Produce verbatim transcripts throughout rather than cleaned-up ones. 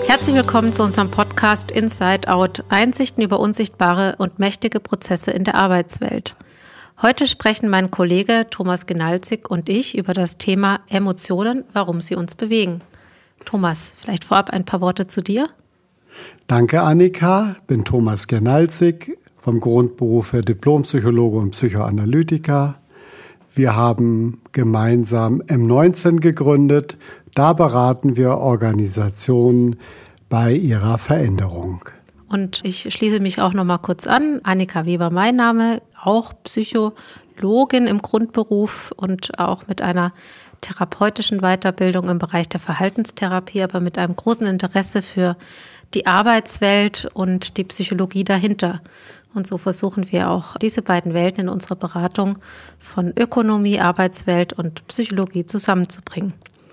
Herzlich willkommen zu unserem Podcast Inside Out, Einsichten über unsichtbare und mächtige Prozesse in der Arbeitswelt. Heute sprechen mein Kollege Thomas Genalzig und ich über das Thema Emotionen, warum sie uns bewegen. Thomas, vielleicht vorab ein paar Worte zu dir? Danke, Annika. Ich bin Thomas Genalzig, vom Grundberuf her Diplompsychologe und Psychoanalytiker. Wir haben gemeinsam M neunzehn gegründet. Da beraten wir Organisationen bei ihrer Veränderung. Und ich schließe mich auch noch mal kurz an. Annika Weber, mein Name, auch Psychologin im Grundberuf und auch mit einer therapeutischen Weiterbildung im Bereich der Verhaltenstherapie, aber mit einem großen Interesse für die Arbeitswelt und die Psychologie dahinter. Und so versuchen wir auch diese beiden Welten in unserer Beratung von Ökonomie, Arbeitswelt und Psychologie zusammenzubringen.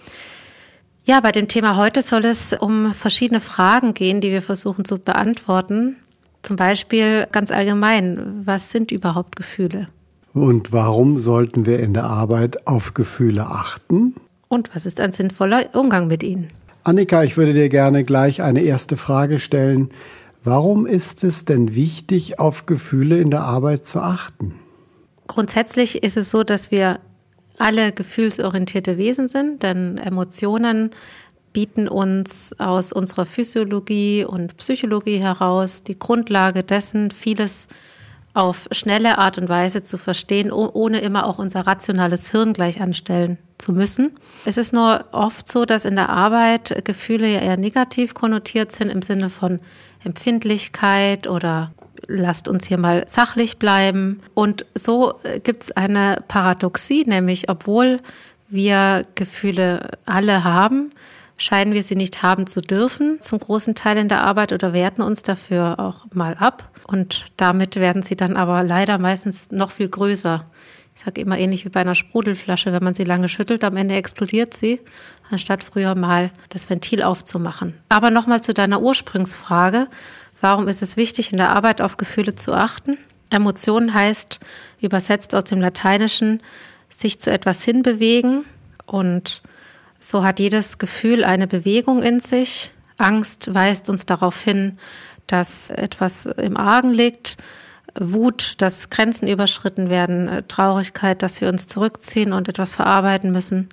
Ja, bei dem Thema heute soll es um verschiedene Fragen gehen, die wir versuchen zu beantworten. Zum Beispiel ganz allgemein, was sind überhaupt Gefühle? Und warum sollten wir in der Arbeit auf Gefühle achten? Und was ist ein sinnvoller Umgang mit ihnen? Annika, ich würde dir gerne gleich eine erste Frage stellen. Warum ist es denn wichtig, auf Gefühle in der Arbeit zu achten? Grundsätzlich ist es so, dass wir alle gefühlsorientierte Wesen sind, denn Emotionen bieten uns aus unserer Physiologie und Psychologie heraus die Grundlage dessen, vieles auf schnelle Art und Weise zu verstehen, ohne immer auch unser rationales Hirn gleich anstellen zu müssen. Es ist nur oft so, dass in der Arbeit Gefühle ja eher negativ konnotiert sind im Sinne von Empfindlichkeit oder lasst uns hier mal sachlich bleiben. Und so gibt es eine Paradoxie, nämlich obwohl wir Gefühle alle haben, scheinen wir sie nicht haben zu dürfen, zum großen Teil in der Arbeit, oder werten uns dafür auch mal ab. Und damit werden sie dann aber leider meistens noch viel größer. Ich sage immer ähnlich wie bei einer Sprudelflasche, wenn man sie lange schüttelt, am Ende explodiert sie, anstatt früher mal das Ventil aufzumachen. Aber nochmal zu deiner Ursprungsfrage. Warum ist es wichtig, in der Arbeit auf Gefühle zu achten? Emotion heißt, übersetzt aus dem Lateinischen, sich zu etwas hinbewegen. Und so hat jedes Gefühl eine Bewegung in sich. Angst weist uns darauf hin, dass etwas im Argen liegt. Wut, dass Grenzen überschritten werden. Traurigkeit, dass wir uns zurückziehen und etwas verarbeiten müssen.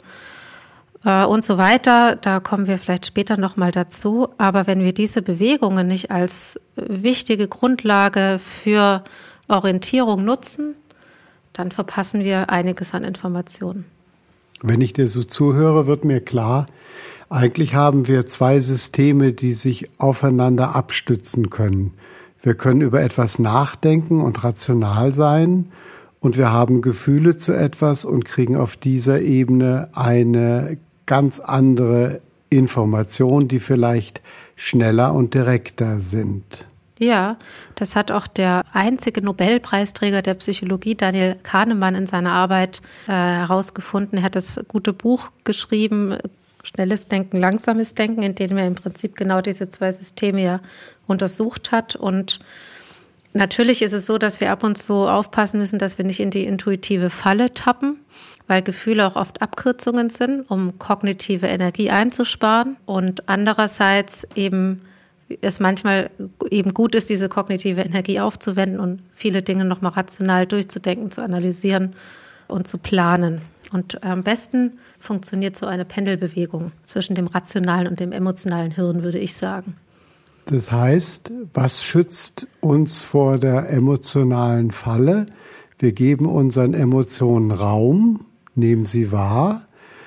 Und so weiter. Da kommen wir vielleicht später nochmal dazu. Aber wenn wir diese Bewegungen nicht als wichtige Grundlage für Orientierung nutzen, dann verpassen wir einiges an Informationen. Wenn ich dir so zuhöre, wird mir klar, eigentlich haben wir zwei Systeme, die sich aufeinander abstützen können. Wir können über etwas nachdenken und rational sein, und wir haben Gefühle zu etwas und kriegen auf dieser Ebene eine ganz andere Information, die vielleicht schneller und direkter sind. Ja, das hat auch der einzige Nobelpreisträger der Psychologie, Daniel Kahnemann, in seiner Arbeit äh, herausgefunden. Er hat das gute Buch geschrieben, Schnelles Denken, Langsames Denken, in dem er im Prinzip genau diese zwei Systeme ja untersucht hat. Und natürlich ist es so, dass wir ab und zu aufpassen müssen, dass wir nicht in die intuitive Falle tappen, weil Gefühle auch oft Abkürzungen sind, um kognitive Energie einzusparen. Und andererseits eben es manchmal eben gut ist, diese kognitive Energie aufzuwenden und viele Dinge nochmal rational durchzudenken, zu analysieren und zu planen. Und am besten funktioniert so eine Pendelbewegung zwischen dem rationalen und dem emotionalen Hirn, würde ich sagen. Das heißt, was schützt uns vor der emotionalen Falle? Wir geben unseren Emotionen Raum, nehmen sie wahr,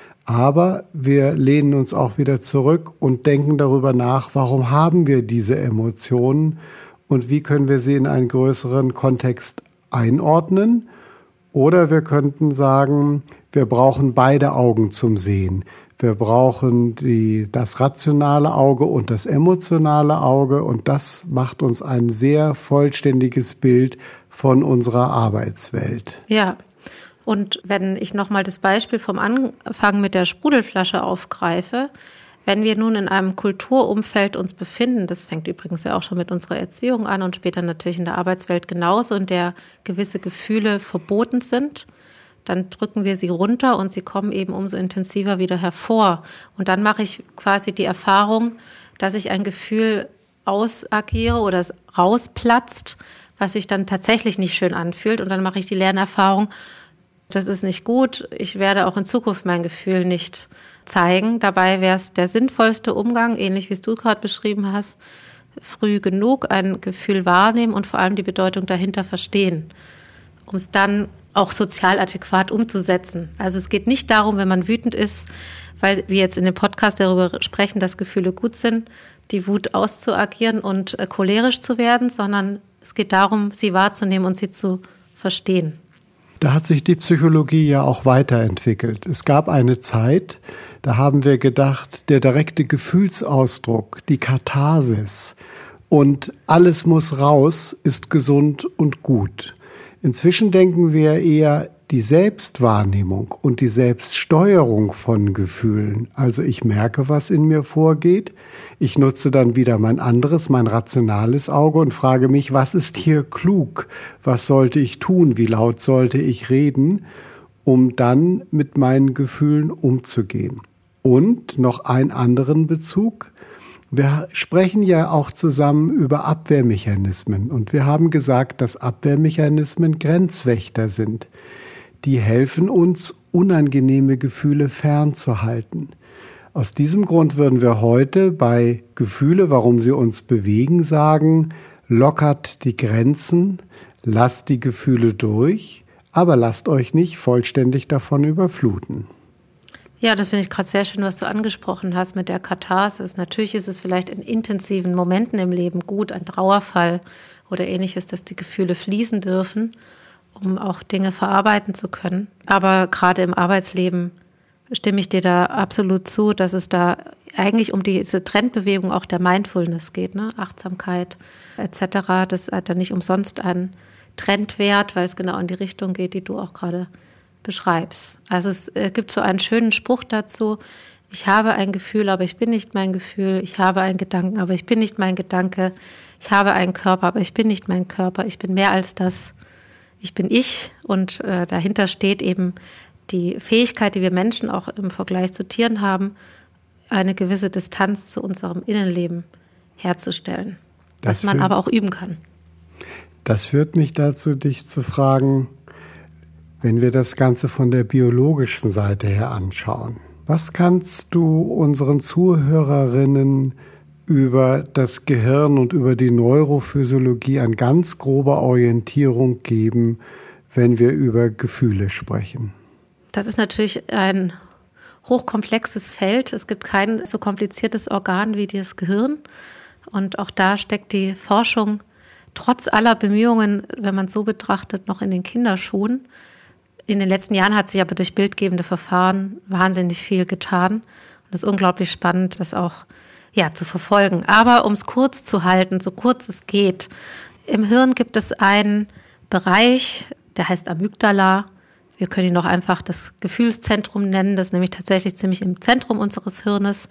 aber wir lehnen uns auch wieder zurück und denken darüber nach, warum haben wir diese Emotionen und wie können wir sie in einen größeren Kontext einordnen. Oder wir könnten sagen, wir brauchen beide Augen zum Sehen. Wir brauchen die, das rationale Auge und das emotionale Auge, und das macht uns ein sehr vollständiges Bild von unserer Arbeitswelt. Ja, und wenn ich nochmal das Beispiel vom Anfang mit der Sprudelflasche aufgreife, wenn wir nun in einem Kulturumfeld uns befinden, das fängt übrigens ja auch schon mit unserer Erziehung an und später natürlich in der Arbeitswelt genauso, in der gewisse Gefühle verboten sind, dann drücken wir sie runter und sie kommen eben umso intensiver wieder hervor. Und dann mache ich quasi die Erfahrung, dass ich ein Gefühl ausagiere oder es rausplatzt, was sich dann tatsächlich nicht schön anfühlt. Und dann mache ich die Lernerfahrung, das ist nicht gut. Ich werde auch in Zukunft mein Gefühl nicht zeigen. Dabei wäre es der sinnvollste Umgang, ähnlich wie es du gerade beschrieben hast, früh genug ein Gefühl wahrnehmen und vor allem die Bedeutung dahinter verstehen, um es dann auch sozial adäquat umzusetzen. Also es geht nicht darum, wenn man wütend ist, weil wir jetzt in dem Podcast darüber sprechen, dass Gefühle gut sind, die Wut auszuagieren und äh, cholerisch zu werden, sondern es geht darum, sie wahrzunehmen und sie zu verstehen. Da hat sich die Psychologie ja auch weiterentwickelt. Es gab eine Zeit, da haben wir gedacht, der direkte Gefühlsausdruck, die Katharsis und alles muss raus, ist gesund und gut. Inzwischen denken wir eher die Selbstwahrnehmung und die Selbststeuerung von Gefühlen. Also ich merke, was in mir vorgeht. Ich nutze dann wieder mein anderes, mein rationales Auge und frage mich, was ist hier klug? Was sollte ich tun? Wie laut sollte ich reden? Um dann mit meinen Gefühlen umzugehen. Und noch einen anderen Bezug. Wir sprechen ja auch zusammen über Abwehrmechanismen. Und wir haben gesagt, dass Abwehrmechanismen Grenzwächter sind. Die helfen uns, unangenehme Gefühle fernzuhalten. Aus diesem Grund würden wir heute bei Gefühle, warum sie uns bewegen, sagen, lockert die Grenzen, lasst die Gefühle durch, aber lasst euch nicht vollständig davon überfluten. Ja, das finde ich gerade sehr schön, was du angesprochen hast mit der Katharsis. Natürlich ist es vielleicht in intensiven Momenten im Leben gut, ein Trauerfall oder Ähnliches, dass die Gefühle fließen dürfen, um auch Dinge verarbeiten zu können. Aber gerade im Arbeitsleben stimme ich dir da absolut zu, dass es da eigentlich um diese Trendbewegung auch der Mindfulness geht, ne? Achtsamkeit et cetera. Das hat dann nicht umsonst einen Trendwert, weil es genau in die Richtung geht, die du auch gerade beschreibst. Also es gibt so einen schönen Spruch dazu: Ich habe ein Gefühl, aber ich bin nicht mein Gefühl. Ich habe einen Gedanken, aber ich bin nicht mein Gedanke. Ich habe einen Körper, aber ich bin nicht mein Körper. Ich bin mehr als das. Ich bin ich, und äh, dahinter steht eben die Fähigkeit, die wir Menschen auch im Vergleich zu Tieren haben, eine gewisse Distanz zu unserem Innenleben herzustellen, das was man führt, aber auch üben kann. Das führt mich dazu, dich zu fragen, wenn wir das Ganze von der biologischen Seite her anschauen, was kannst du unseren Zuhörerinnen über das Gehirn und über die Neurophysiologie an ganz grober Orientierung geben, wenn wir über Gefühle sprechen? Das ist natürlich ein hochkomplexes Feld. Es gibt kein so kompliziertes Organ wie das Gehirn. Und auch da steckt die Forschung trotz aller Bemühungen, wenn man es so betrachtet, noch in den Kinderschuhen. In den letzten Jahren hat sich aber durch bildgebende Verfahren wahnsinnig viel getan. Und es ist unglaublich spannend, das auch ja, zu verfolgen. Aber um es kurz zu halten, so kurz es geht, im Hirn gibt es einen Bereich, der heißt Amygdala. Wir können ihn auch einfach das Gefühlszentrum nennen. Das ist nämlich tatsächlich ziemlich im Zentrum unseres Hirnes.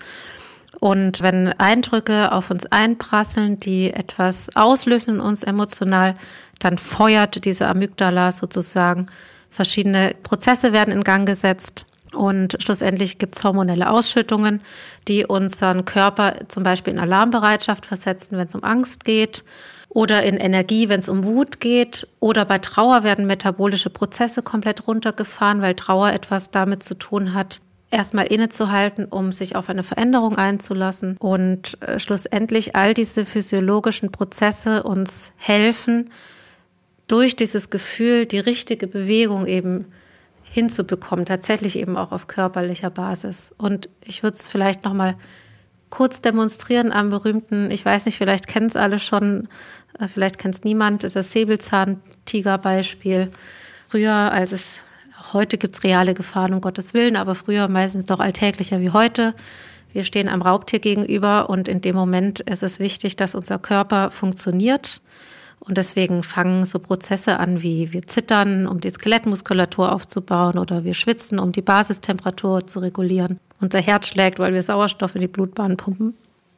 Und wenn Eindrücke auf uns einprasseln, die etwas auslösen in uns emotional, dann feuert diese Amygdala sozusagen. Verschiedene Prozesse werden in Gang gesetzt. Und schlussendlich gibt es hormonelle Ausschüttungen, die unseren Körper zum Beispiel in Alarmbereitschaft versetzen, wenn es um Angst geht, oder in Energie, wenn es um Wut geht. Oder bei Trauer werden metabolische Prozesse komplett runtergefahren, weil Trauer etwas damit zu tun hat, erstmal innezuhalten, um sich auf eine Veränderung einzulassen. Und äh, schlussendlich all diese physiologischen Prozesse uns helfen, durch dieses Gefühl die richtige Bewegung eben hinzubekommen, tatsächlich eben auch auf körperlicher Basis. Und ich würde es vielleicht noch mal kurz demonstrieren am berühmten, ich weiß nicht, vielleicht kennen es alle schon, vielleicht kennt es niemand, das Säbelzahntiger-Beispiel. Früher, als es, auch heute gibt es reale Gefahren, um Gottes Willen, aber früher meistens doch alltäglicher wie heute. Wir stehen einem Raubtier gegenüber und in dem Moment ist es wichtig, dass unser Körper funktioniert. Und deswegen fangen so Prozesse an, wie wir zittern, um die Skelettmuskulatur aufzubauen, oder wir schwitzen, um die Basistemperatur zu regulieren. Unser Herz schlägt, weil wir Sauerstoff in die Blutbahn pumpen.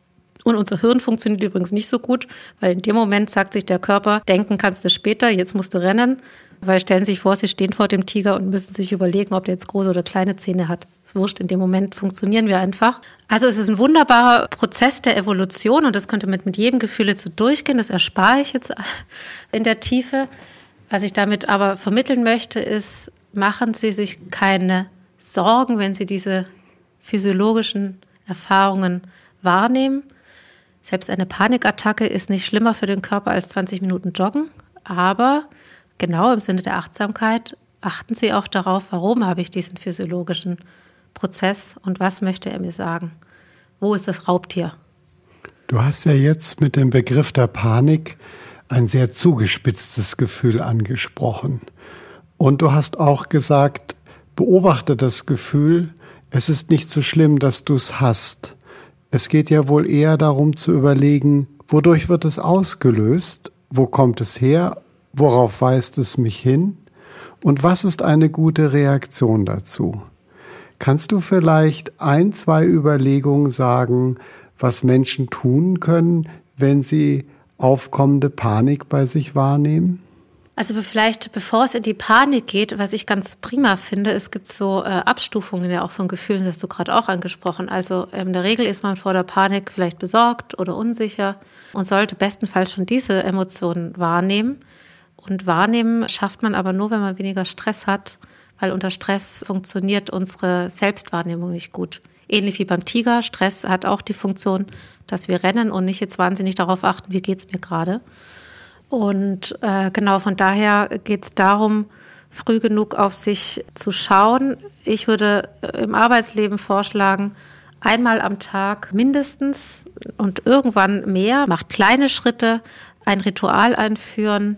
Und unser Hirn funktioniert übrigens nicht so gut, weil in dem Moment sagt sich der Körper, denken kannst du später, jetzt musst du rennen. Weil stellen Sie sich vor, Sie stehen vor dem Tiger und müssen sich überlegen, ob der jetzt große oder kleine Zähne hat. Das ist wurscht, in dem Moment funktionieren wir einfach. Also es ist ein wunderbarer Prozess der Evolution und das könnte mit, mit jedem Gefühl jetzt so durchgehen. Das erspare ich jetzt in der Tiefe. Was ich damit aber vermitteln möchte, ist, machen Sie sich keine Sorgen, wenn Sie diese physiologischen Erfahrungen wahrnehmen. Selbst eine Panikattacke ist nicht schlimmer für den Körper als zwanzig Minuten Joggen, aber genau im Sinne der Achtsamkeit achten Sie auch darauf, warum habe ich diesen physiologischen Prozess und was möchte er mir sagen? Wo ist das Raubtier? Du hast ja jetzt mit dem Begriff der Panik ein sehr zugespitztes Gefühl angesprochen. Und du hast auch gesagt, beobachte das Gefühl, es ist nicht so schlimm, dass du es hast. Es geht ja wohl eher darum zu überlegen, wodurch wird es ausgelöst, wo kommt es her, worauf weist es mich hin und was ist eine gute Reaktion dazu? Kannst du vielleicht ein, zwei Überlegungen sagen, was Menschen tun können, wenn sie aufkommende Panik bei sich wahrnehmen? Also vielleicht, bevor es in die Panik geht, was ich ganz prima finde, es gibt so äh, Abstufungen ja auch von Gefühlen, das hast du gerade auch angesprochen. Also in der Regel ist man vor der Panik vielleicht besorgt oder unsicher und sollte bestenfalls schon diese Emotionen wahrnehmen. Und wahrnehmen schafft man aber nur, wenn man weniger Stress hat, weil unter Stress funktioniert unsere Selbstwahrnehmung nicht gut. Ähnlich wie beim Tiger, Stress hat auch die Funktion, dass wir rennen und nicht jetzt wahnsinnig darauf achten, wie geht's mir gerade. Und äh, genau von daher geht es darum, früh genug auf sich zu schauen. Ich würde im Arbeitsleben vorschlagen, einmal am Tag mindestens und irgendwann mehr, macht kleine Schritte, ein Ritual einführen,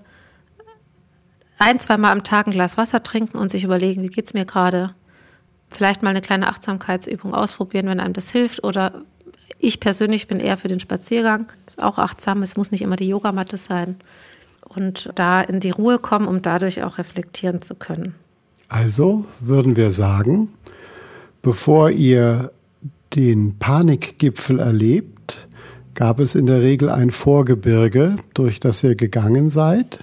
ein-, zweimal am Tag ein Glas Wasser trinken und sich überlegen, wie geht's mir gerade. Vielleicht mal eine kleine Achtsamkeitsübung ausprobieren, wenn einem das hilft. Oder ich persönlich bin eher für den Spaziergang. Das ist auch achtsam, es muss nicht immer die Yogamatte sein. Und da in die Ruhe kommen, um dadurch auch reflektieren zu können. Also würden wir sagen, bevor ihr den Panikgipfel erlebt, gab es in der Regel ein Vorgebirge, durch das ihr gegangen seid.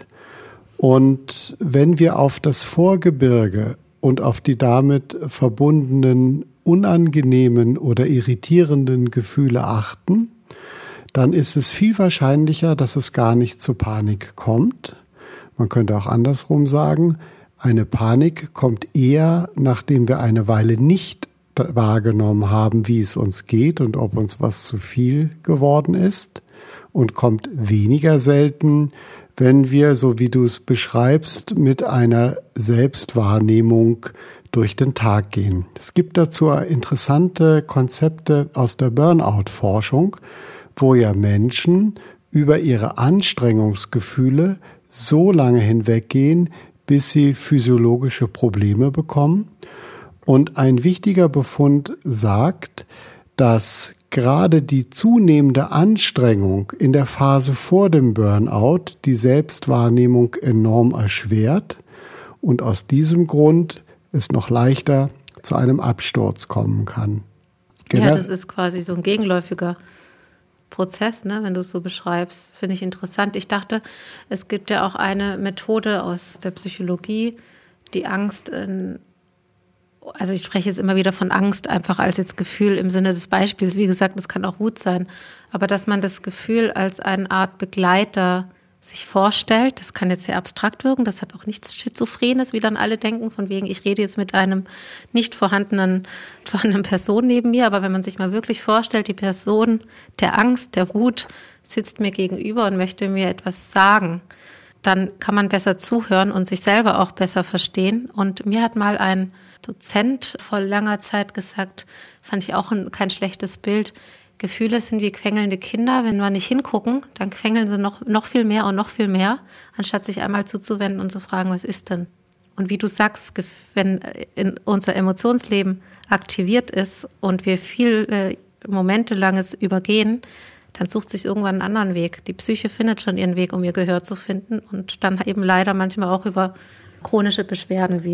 Und wenn wir auf das Vorgebirge und auf die damit verbundenen unangenehmen oder irritierenden Gefühle achten, dann ist es viel wahrscheinlicher, dass es gar nicht zur Panik kommt. Man könnte auch andersrum sagen, eine Panik kommt eher, nachdem wir eine Weile nicht wahrgenommen haben, wie es uns geht und ob uns was zu viel geworden ist, und kommt weniger selten, wenn wir, so wie du es beschreibst, mit einer Selbstwahrnehmung durch den Tag gehen. Es gibt dazu interessante Konzepte aus der Burnout-Forschung, wo ja Menschen über ihre Anstrengungsgefühle so lange hinweggehen, bis sie physiologische Probleme bekommen. Und ein wichtiger Befund sagt, dass gerade die zunehmende Anstrengung in der Phase vor dem Burnout die Selbstwahrnehmung enorm erschwert und aus diesem Grund es noch leichter zu einem Absturz kommen kann. Gener- ja, das ist quasi so ein gegenläufiger Prozess, ne, wenn du es so beschreibst, finde ich interessant. Ich dachte, es gibt ja auch eine Methode aus der Psychologie, die Angst in Also ich spreche jetzt immer wieder von Angst, einfach als jetzt Gefühl im Sinne des Beispiels. Wie gesagt, das kann auch Wut sein. Aber dass man das Gefühl als eine Art Begleiter sich vorstellt, das kann jetzt sehr abstrakt wirken. Das hat auch nichts Schizophrenes, wie dann alle denken, von wegen, ich rede jetzt mit einem nicht vorhandenen, vorhandenen Person neben mir. Aber wenn man sich mal wirklich vorstellt, die Person der Angst, der Wut sitzt mir gegenüber und möchte mir etwas sagen, dann kann man besser zuhören und sich selber auch besser verstehen. Und mir hat mal ein Dozent vor langer Zeit gesagt, fand ich auch ein, kein schlechtes Bild, Gefühle sind wie quengelnde Kinder. Wenn wir nicht hingucken, dann quengeln sie noch, noch viel mehr und noch viel mehr, anstatt sich einmal zuzuwenden und zu fragen, was ist denn? Und wie du sagst, wenn in unser Emotionsleben aktiviert ist und wir viele Momente langes übergehen, dann sucht sich irgendwann einen anderen Weg. Die Psyche findet schon ihren Weg, um ihr Gehör zu finden und dann eben leider manchmal auch über chronische Beschwerden wie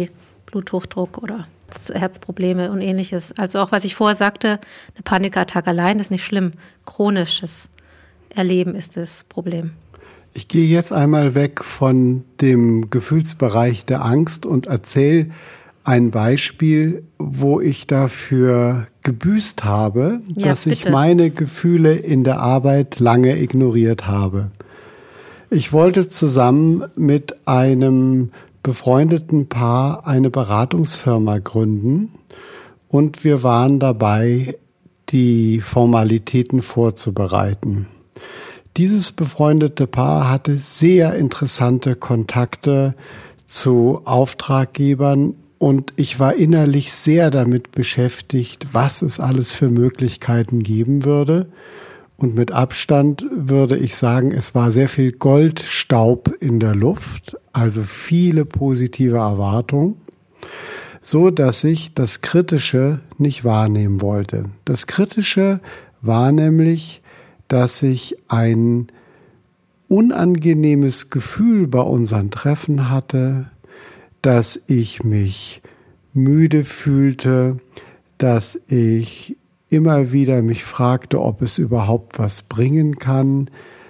Bluthochdruck oder Herzprobleme und ähnliches. Also auch, was ich vorher sagte, eine Panikattacke allein ist nicht schlimm. Chronisches Erleben ist das Problem. Ich gehe jetzt einmal weg von dem Gefühlsbereich der Angst und erzähle ein Beispiel, wo ich dafür gebüßt habe, ja, dass bitte. ich meine Gefühle in der Arbeit lange ignoriert habe. Ich wollte zusammen mit einem befreundeten Paar eine Beratungsfirma gründen und wir waren dabei, die Formalitäten vorzubereiten. Dieses befreundete Paar hatte sehr interessante Kontakte zu Auftraggebern und ich war innerlich sehr damit beschäftigt, was es alles für Möglichkeiten geben würde. Und mit Abstand würde ich sagen, es war sehr viel Goldstaub in der Luft, also viele positive Erwartungen, so dass ich das Kritische nicht wahrnehmen wollte. Das Kritische war nämlich, dass ich ein unangenehmes Gefühl bei unseren Treffen hatte, dass ich mich müde fühlte, dass ich immer wieder mich fragte, ob es überhaupt was bringen kann.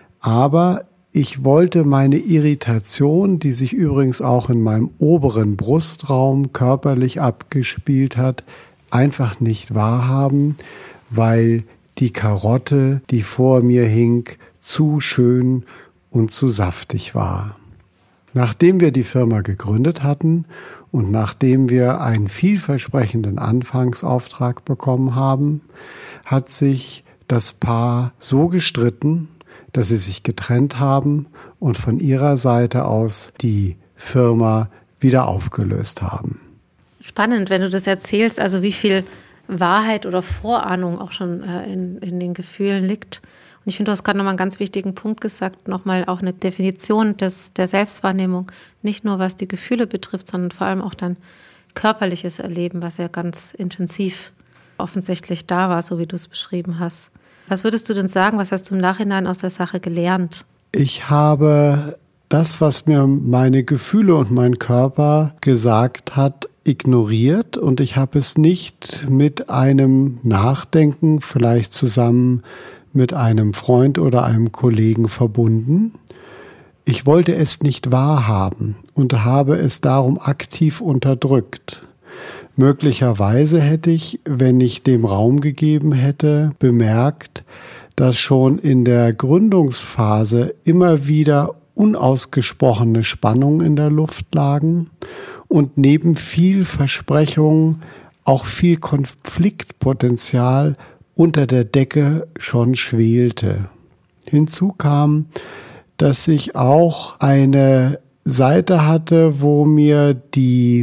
Aber ich wollte meine Irritation, die sich übrigens auch in meinem oberen Brustraum körperlich abgespielt hat, einfach nicht wahrhaben, weil die Karotte, die vor mir hing, zu schön und zu saftig war. Nachdem wir die Firma gegründet hatten und nachdem wir einen vielversprechenden Anfangsauftrag bekommen haben, hat sich das Paar so gestritten, dass sie sich getrennt haben und von ihrer Seite aus die Firma wieder aufgelöst haben. Spannend, wenn du das erzählst, also wie viel Wahrheit oder Vorahnung auch schon äh, in, in den Gefühlen liegt. Und ich finde, du hast gerade nochmal einen ganz wichtigen Punkt gesagt, nochmal auch eine Definition des, der Selbstwahrnehmung, nicht nur was die Gefühle betrifft, sondern vor allem auch dann körperliches Erleben, was ja ganz intensiv offensichtlich da war, so wie du es beschrieben hast. Was würdest du denn sagen, was hast du im Nachhinein aus der Sache gelernt? Ich habe das, was mir meine Gefühle und mein Körper gesagt hat, ignoriert und ich habe es nicht mit einem Nachdenken, vielleicht zusammen mit einem Freund oder einem Kollegen verbunden. Ich wollte es nicht wahrhaben und habe es darum aktiv unterdrückt. Möglicherweise hätte ich, wenn ich dem Raum gegeben hätte, bemerkt, dass schon in der Gründungsphase immer wieder unausgesprochene Spannungen in der Luft lagen und neben viel Versprechung auch viel Konfliktpotenzial unter der Decke schon schwelte. Hinzu kam, dass ich auch eine Seite hatte, wo mir die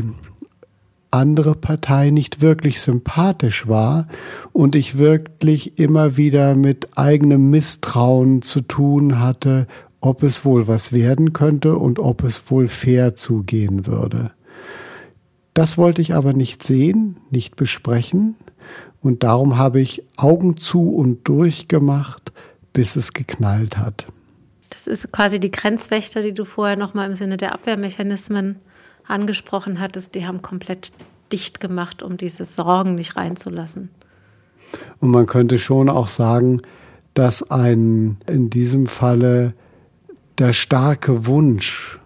andere Partei nicht wirklich sympathisch war und ich wirklich immer wieder mit eigenem Misstrauen zu tun hatte, ob es wohl was werden könnte und ob es wohl fair zugehen würde. Das wollte ich aber nicht sehen, nicht besprechen und darum habe ich Augen zu und durch gemacht, bis es geknallt hat. Das ist quasi die Grenzwächter, die du vorher nochmal im Sinne der Abwehrmechanismen angesprochen hattest, die haben komplett dicht gemacht, um diese Sorgen nicht reinzulassen. Und man könnte schon auch sagen, dass ein in diesem Falle der starke Wunsch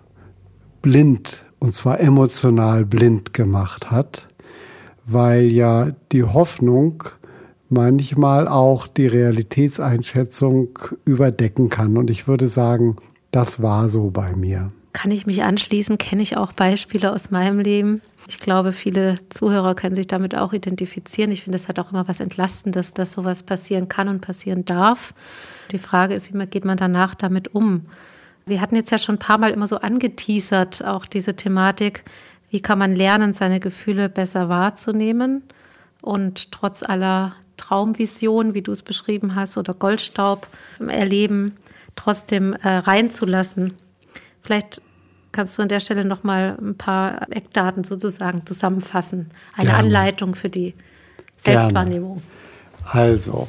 blind, und zwar emotional blind gemacht hat, weil ja die Hoffnung manchmal auch die Realitätseinschätzung überdecken kann. Und ich würde sagen, das war so bei mir. Kann ich mich anschließen, kenne ich auch Beispiele aus meinem Leben. Ich glaube, viele Zuhörer können sich damit auch identifizieren. Ich finde, es hat auch immer was Entlastendes, dass sowas passieren kann und passieren darf. Die Frage ist, wie geht man danach damit um? Wir hatten jetzt ja schon ein paar Mal immer so angeteasert, auch diese Thematik, wie kann man lernen, seine Gefühle besser wahrzunehmen und trotz aller Traumvision, wie du es beschrieben hast, oder Goldstaub erleben, trotzdem äh, reinzulassen. Vielleicht kannst du an der Stelle noch mal ein paar Eckdaten sozusagen zusammenfassen. Eine Gerne. Anleitung für die Selbstwahrnehmung. Gerne. Also,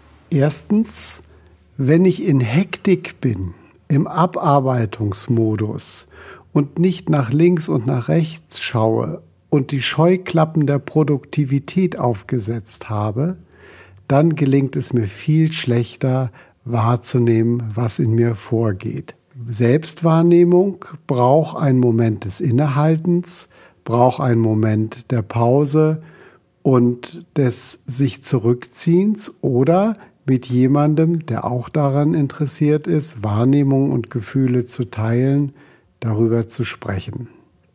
erstens, wenn ich in Hektik bin, im Abarbeitungsmodus und nicht nach links und nach rechts schaue und die Scheuklappen der Produktivität aufgesetzt habe, dann gelingt es mir viel schlechter wahrzunehmen, was in mir vorgeht. Selbstwahrnehmung braucht einen Moment des Innehaltens, braucht einen Moment der Pause und des sich Zurückziehens oder mit jemandem, der auch daran interessiert ist, Wahrnehmung und Gefühle zu teilen, darüber zu sprechen.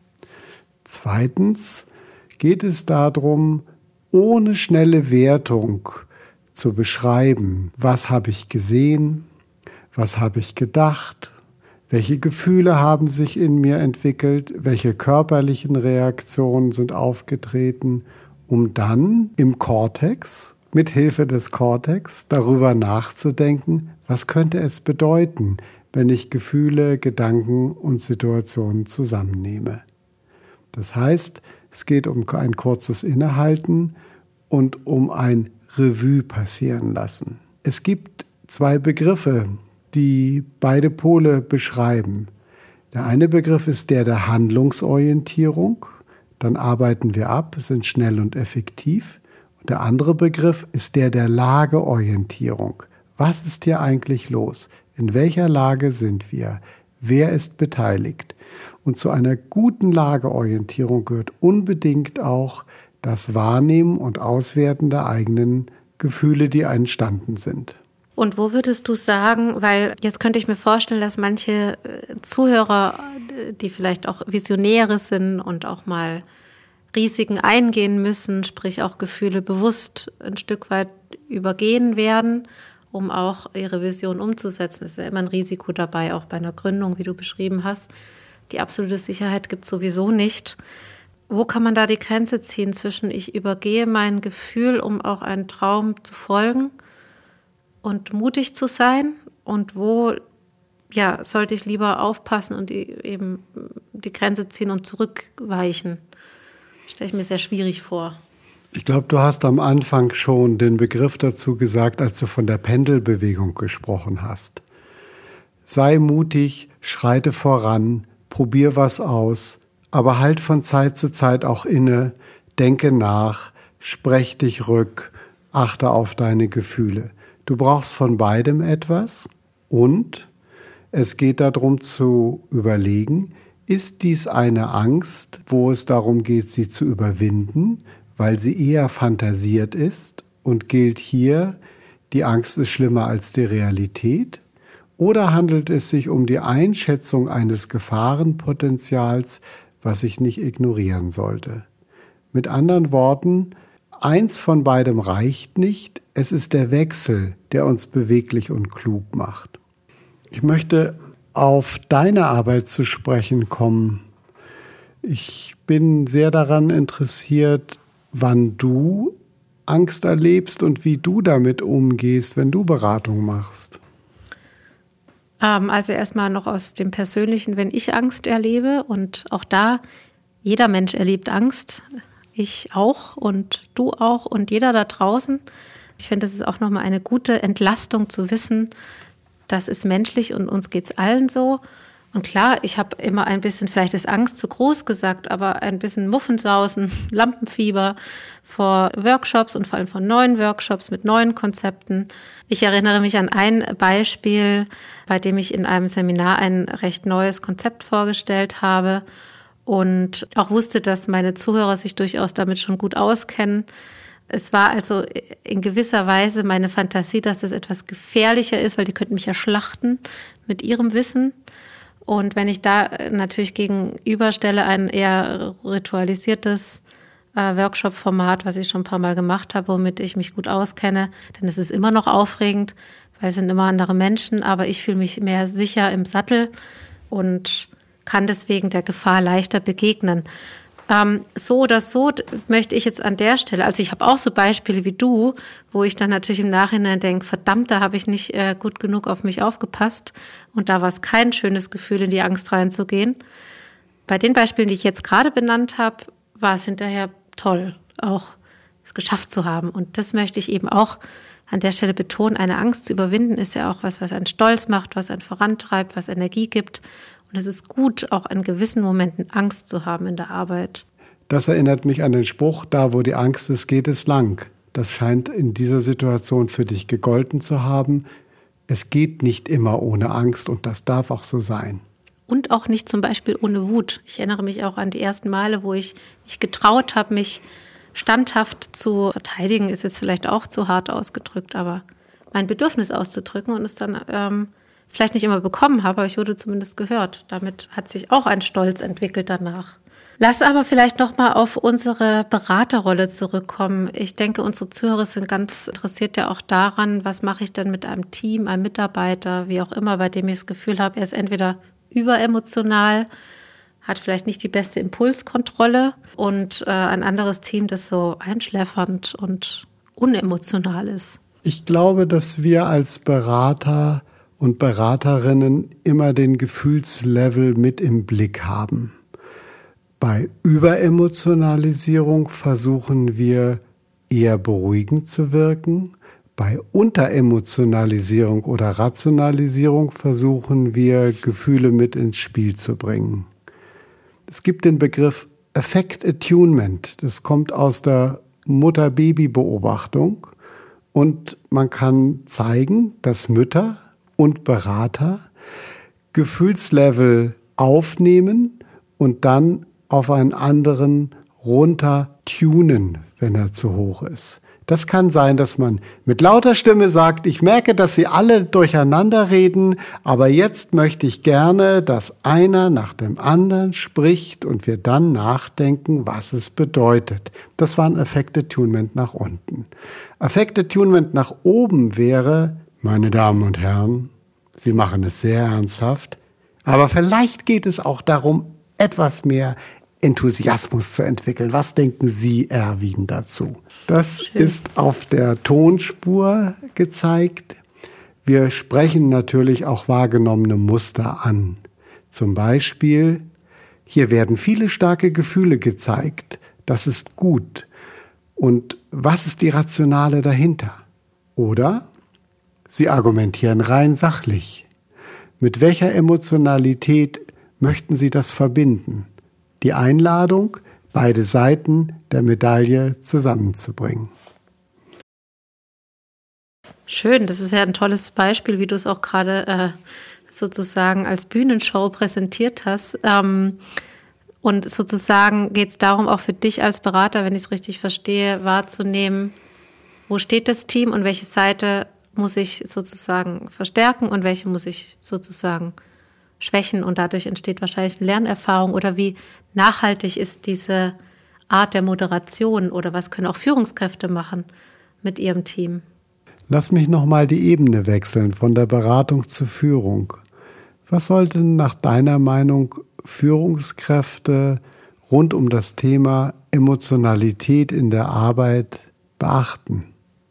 Zweitens geht es darum, ohne schnelle Wertung zu beschreiben, was habe ich gesehen, was habe ich gedacht, welche Gefühle haben sich in mir entwickelt, welche körperlichen Reaktionen sind aufgetreten, um dann im Kortex, mit Hilfe des Kortex, darüber nachzudenken, was könnte es bedeuten, wenn ich Gefühle, Gedanken und Situationen zusammennehme. Das heißt, es geht um ein kurzes Innehalten und um ein Revue passieren lassen. Es gibt zwei Begriffe, die beide Pole beschreiben. Der eine Begriff ist der der Handlungsorientierung. Dann arbeiten wir ab, sind schnell und effektiv. Und der andere Begriff ist der der Lageorientierung. Was ist hier eigentlich los? In welcher Lage sind wir? Wer ist beteiligt? Und zu einer guten Lageorientierung gehört unbedingt auch das Wahrnehmen und Auswerten der eigenen Gefühle, die entstanden sind. Und wo würdest du sagen, weil jetzt könnte ich mir vorstellen, dass manche Zuhörer, die vielleicht auch Visionäre sind und auch mal Risiken eingehen müssen, sprich auch Gefühle bewusst ein Stück weit übergehen werden, um auch ihre Vision umzusetzen. Es ist ja immer ein Risiko dabei, auch bei einer Gründung, wie du beschrieben hast. Die absolute Sicherheit gibt es sowieso nicht. Wo kann man da die Grenze ziehen zwischen ich übergehe mein Gefühl, um auch einen Traum zu folgen und mutig zu sein, und wo ja, sollte ich lieber aufpassen und die, eben die Grenze ziehen und zurückweichen? Stelle ich mir sehr schwierig vor. Ich glaube, du hast am Anfang schon den Begriff dazu gesagt, als du von der Pendelbewegung gesprochen hast. Sei mutig, schreite voran, probier was aus, aber halt von Zeit zu Zeit auch inne, denke nach, sprech dich rück, achte auf deine Gefühle. Du brauchst von beidem etwas, und es geht darum zu überlegen, ist dies eine Angst, wo es darum geht, sie zu überwinden, weil sie eher fantasiert ist und gilt hier, die Angst ist schlimmer als die Realität? Oder handelt es sich um die Einschätzung eines Gefahrenpotenzials, was ich nicht ignorieren sollte? Mit anderen Worten, eins von beidem reicht nicht. Es ist der Wechsel, der uns beweglich und klug macht. Ich möchte auf deine Arbeit zu sprechen kommen. Ich bin sehr daran interessiert, wann du Angst erlebst und wie du damit umgehst, wenn du Beratung machst. Also erstmal noch aus dem Persönlichen, wenn ich Angst erlebe, und auch da, jeder Mensch erlebt Angst, ich auch und du auch und jeder da draußen. Ich finde, das ist auch nochmal eine gute Entlastung zu wissen, das ist menschlich und uns geht es allen so. Und klar, ich habe immer ein bisschen, vielleicht ist Angst zu groß gesagt, aber ein bisschen Muffensausen, Lampenfieber vor Workshops und vor allem vor neuen Workshops mit neuen Konzepten. Ich erinnere mich an ein Beispiel, bei dem ich in einem Seminar ein recht neues Konzept vorgestellt habe und auch wusste, dass meine Zuhörer sich durchaus damit schon gut auskennen. Es war also in gewisser Weise meine Fantasie, dass das etwas gefährlicher ist, weil die könnten mich ja schlachten mit ihrem Wissen. Und wenn ich da natürlich gegenüberstelle ein eher ritualisiertes äh, Workshop-Format, was ich schon ein paar Mal gemacht habe, womit ich mich gut auskenne, dann ist es immer noch aufregend, weil es sind immer andere Menschen, aber ich fühle mich mehr sicher im Sattel und kann deswegen der Gefahr leichter begegnen. Ähm, so oder so möchte ich jetzt an der Stelle, also ich habe auch so Beispiele wie du, wo ich dann natürlich im Nachhinein denke, verdammt, da habe ich nicht äh, gut genug auf mich aufgepasst und da war es kein schönes Gefühl, in die Angst reinzugehen. Bei den Beispielen, die ich jetzt gerade benannt habe, war es hinterher toll, auch es geschafft zu haben, und das möchte ich eben auch an der Stelle betonen. Eine Angst zu überwinden ist ja auch was, was einen stolz macht, was einen vorantreibt, was Energie gibt. Und es ist gut, auch in gewissen Momenten Angst zu haben in der Arbeit. Das erinnert mich an den Spruch, da wo die Angst ist, geht es lang. Das scheint in dieser Situation für dich gegolten zu haben. Es geht nicht immer ohne Angst und das darf auch so sein. Und auch nicht zum Beispiel ohne Wut. Ich erinnere mich auch an die ersten Male, wo ich mich getraut habe, mich standhaft zu verteidigen, ist jetzt vielleicht auch zu hart ausgedrückt, aber mein Bedürfnis auszudrücken und es dann ähm, vielleicht nicht immer bekommen habe, aber ich wurde zumindest gehört. Damit hat sich auch ein Stolz entwickelt danach. Lass aber vielleicht noch mal auf unsere Beraterrolle zurückkommen. Ich denke, unsere Zuhörer sind ganz interessiert ja auch daran, was mache ich denn mit einem Team, einem Mitarbeiter, wie auch immer, bei dem ich das Gefühl habe, er ist entweder überemotional, hat vielleicht nicht die beste Impulskontrolle und äh, ein anderes Team, das so einschläfernd und unemotional ist. Ich glaube, dass wir als Berater und Beraterinnen immer den Gefühlslevel mit im Blick haben. Bei Überemotionalisierung versuchen wir eher beruhigend zu wirken. Bei Unteremotionalisierung oder Rationalisierung versuchen wir, Gefühle mit ins Spiel zu bringen. Es gibt den Begriff Affect Attunement. Das kommt aus der Mutter-Baby-Beobachtung. Und man kann zeigen, dass Mütter und Berater Gefühlslevel aufnehmen und dann auf einen anderen runter tunen, wenn er zu hoch ist. Das kann sein, dass man mit lauter Stimme sagt, ich merke, dass Sie alle durcheinander reden, aber jetzt möchte ich gerne, dass einer nach dem anderen spricht und wir dann nachdenken, was es bedeutet. Das war ein Affect Attunement nach unten. Affect Attunement nach oben wäre, meine Damen und Herren, Sie machen es sehr ernsthaft, aber vielleicht geht es auch darum, etwas mehr Enthusiasmus zu entwickeln. Was denken Sie, Erwin, dazu? Das Schön. Ist auf der Tonspur gezeigt. Wir sprechen natürlich auch wahrgenommene Muster an. Zum Beispiel, hier werden viele starke Gefühle gezeigt. Das ist gut. Und was ist die Rationale dahinter? Oder Sie argumentieren rein sachlich. Mit welcher Emotionalität möchten Sie das verbinden? Die Einladung, beide Seiten der Medaille zusammenzubringen. Schön, das ist ja ein tolles Beispiel, wie du es auch gerade äh, sozusagen als Bühnenshow präsentiert hast. Ähm, und sozusagen geht es darum, auch für dich als Berater, wenn ich es richtig verstehe, wahrzunehmen, wo steht das Team und welche Seite muss ich sozusagen verstärken und welche muss ich sozusagen schwächen und dadurch entsteht wahrscheinlich eine Lernerfahrung oder wie nachhaltig ist diese Art der Moderation oder was können auch Führungskräfte machen mit ihrem Team? Lass mich nochmal die Ebene wechseln von der Beratung zur Führung. Was sollten nach deiner Meinung Führungskräfte rund um das Thema Emotionalität in der Arbeit beachten?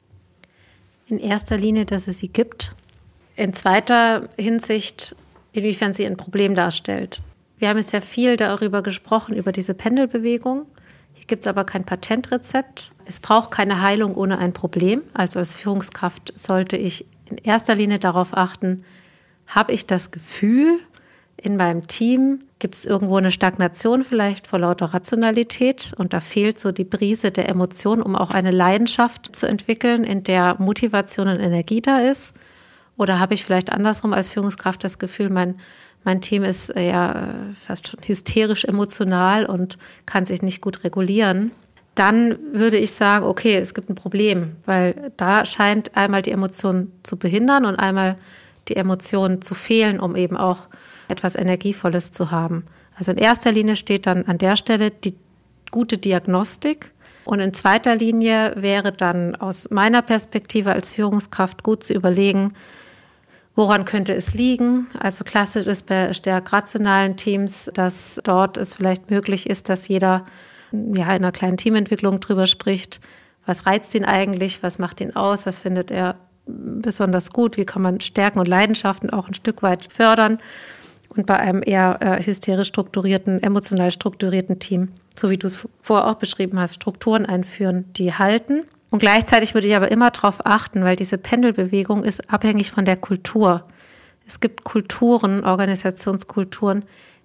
In erster Linie, dass es sie gibt. In zweiter Hinsicht, inwiefern sie ein Problem darstellt. Wir haben jetzt ja viel darüber gesprochen, über diese Pendelbewegung. Hier gibt es aber kein Patentrezept. Es braucht keine Heilung ohne ein Problem. Also als Führungskraft sollte ich in erster Linie darauf achten, habe ich das Gefühl, in meinem Team gibt es irgendwo eine Stagnation vielleicht vor lauter Rationalität und da fehlt so die Brise der Emotion, um auch eine Leidenschaft zu entwickeln, in der Motivation und Energie da ist. Oder habe ich vielleicht andersrum als Führungskraft das Gefühl, mein, mein Team ist ja fast schon hysterisch emotional und kann sich nicht gut regulieren. Dann würde ich sagen, okay, es gibt ein Problem, weil da scheint einmal die Emotion zu behindern und einmal die Emotion zu fehlen, um eben auch etwas Energievolles zu haben. Also in erster Linie steht dann an der Stelle die gute Diagnostik. Und in zweiter Linie wäre dann aus meiner Perspektive als Führungskraft gut zu überlegen, woran könnte es liegen? Also klassisch ist bei stärk rationalen Teams, dass dort es vielleicht möglich ist, dass jeder ja, in einer kleinen Teamentwicklung drüber spricht. Was reizt ihn eigentlich? Was macht ihn aus? Was findet er besonders gut? Wie kann man Stärken und Leidenschaften auch ein Stück weit fördern? Und bei einem eher äh, hysterisch strukturierten, emotional strukturierten Team, so wie du es vorher auch beschrieben hast, Strukturen einführen, die halten. Und gleichzeitig würde ich aber immer darauf achten, weil diese Pendelbewegung ist abhängig von der Kultur. Es gibt Kulturen, Organisationskulturen,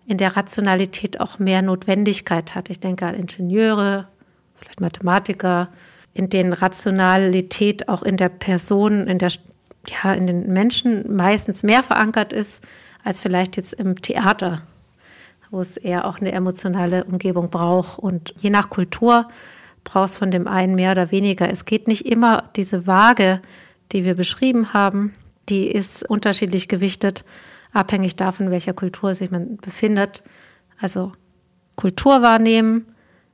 in der Rationalität auch mehr Notwendigkeit hat. Ich denke an Ingenieure, vielleicht Mathematiker, in denen Rationalität auch in der Person, in der, ja, in den Menschen meistens mehr verankert ist, als vielleicht jetzt im Theater, wo es eher auch eine emotionale Umgebung braucht. Und je nach Kultur braucht es von dem einen mehr oder weniger. Es geht nicht immer, diese Waage, die wir beschrieben haben, die ist unterschiedlich gewichtet, abhängig davon, in welcher Kultur sich man befindet. Also Kultur wahrnehmen,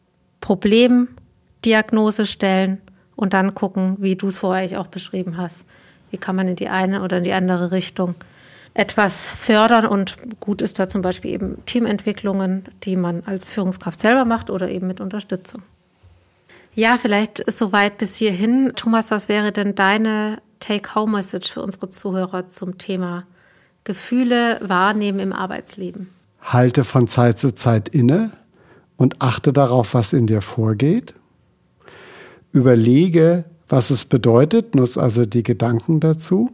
Problemdiagnose stellen und dann gucken, wie du es vorher auch beschrieben hast. Wie kann man in die eine oder in die andere Richtung etwas fördern? Und gut ist da zum Beispiel eben Teamentwicklungen, die man als Führungskraft selber macht oder eben mit Unterstützung. Ja, vielleicht ist soweit bis hierhin. Thomas, was wäre denn deine Take-Home-Message für unsere Zuhörer zum Thema Gefühle wahrnehmen im Arbeitsleben? Halte von Zeit zu Zeit inne und achte darauf, was in dir vorgeht. Überlege, was es bedeutet, nutze also die Gedanken dazu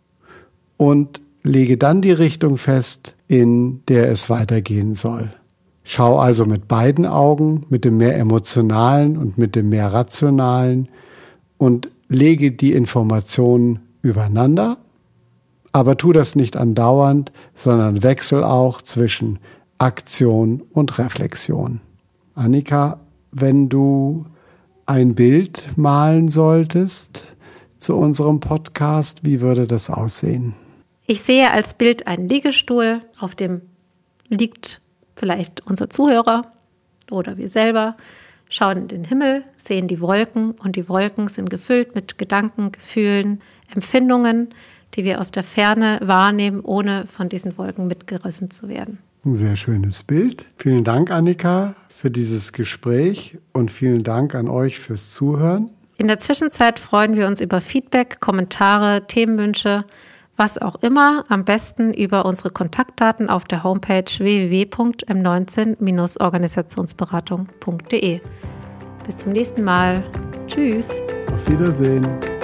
und lege dann die Richtung fest, in der es weitergehen soll. Schau also mit beiden Augen, mit dem mehr emotionalen und mit dem mehr rationalen und lege die Informationen übereinander, aber tu das nicht andauernd, sondern wechsel auch zwischen Aktion und Reflexion. Annika, wenn du ein Bild malen solltest zu unserem Podcast, wie würde das aussehen? Ich sehe als Bild einen Liegestuhl, auf dem liegt vielleicht unser Zuhörer oder wir selber, schauen in den Himmel, sehen die Wolken und die Wolken sind gefüllt mit Gedanken, Gefühlen, Empfindungen, die wir aus der Ferne wahrnehmen, ohne von diesen Wolken mitgerissen zu werden. Ein sehr schönes Bild. Vielen Dank, Annika, für dieses Gespräch und vielen Dank an euch fürs Zuhören. In der Zwischenzeit freuen wir uns über Feedback, Kommentare, Themenwünsche, was auch immer, am besten über unsere Kontaktdaten auf der Homepage w w w punkt m neunzehn Bindestrich organisationsberatung punkt de. Bis zum nächsten Mal. Tschüss. Auf Wiedersehen.